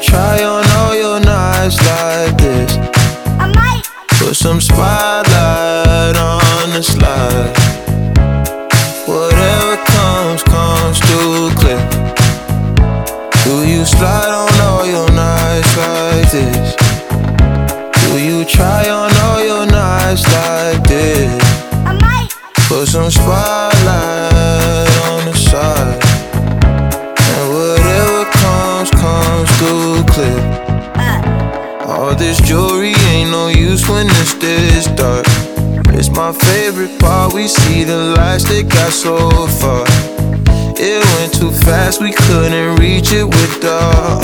try on all your nights like this? I might. Put some spotlight on the slide. Whatever comes, comes through clear. Do you slide on all your nights like this? Do you try on all your nights like this? I might. Put some spotlight on the side. And whatever comes, comes through clear. All this jewelry ain't no use when it's this dark. It's my favorite part, we see the lights that got so far. It went too fast, we couldn't reach it with the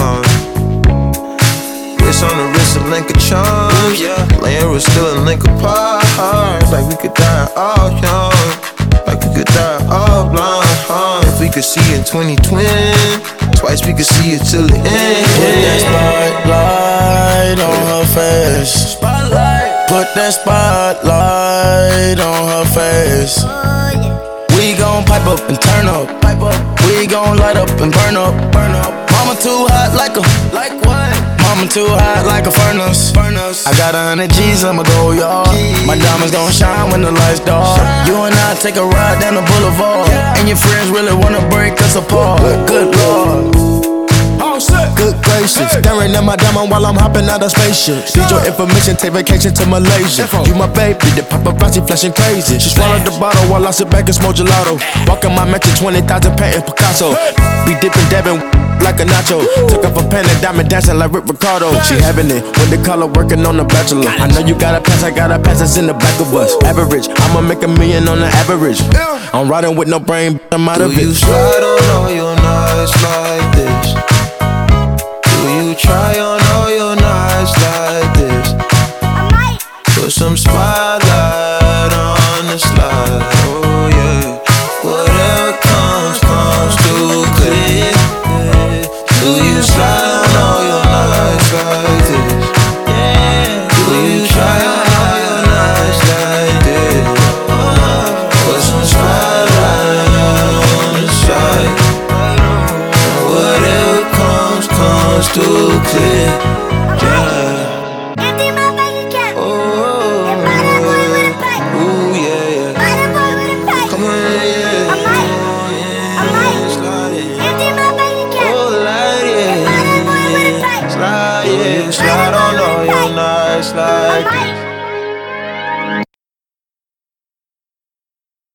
wrist on the wrist, a link of charms, yeah. Laying was still a link apart. Like we could die all young, like we could die all blind. If we could see in 2020, twice we could see it till the end. Put that spotlight on her face. Put that spotlight on her face. Oh, yeah. We gon' pipe up and turn up. We gon' light up and burn up. Mama too hot like what? Mama too hot like a furnace. I got 100 G's, I'ma go yard. My diamonds gon' shine when the lights dark. You and I take a ride down the boulevard, and your friends really wanna break us apart. Good Lord. Good gracious, staring at my diamond while I'm hopping out of spaceship. Need your information, take vacation to Malaysia. You my baby, the paparazzi flashing crazy. She swallowed the bottle while I sit back and smoke gelato. Walking my mansion, 20,000 patent Picasso. Be dipping, dabbing like a nacho. Took off a pen and diamond dancing like Rick Ricardo. She having it with the color working on the Bachelor. I know you got a pass, I got a pass that's in the back of us. Average, I'ma make $1 million on the average. I'm riding with no brain, I'm out of it. Do you slide on all your nights like this? Do you try on all your nights like this? I might. Put some spotlight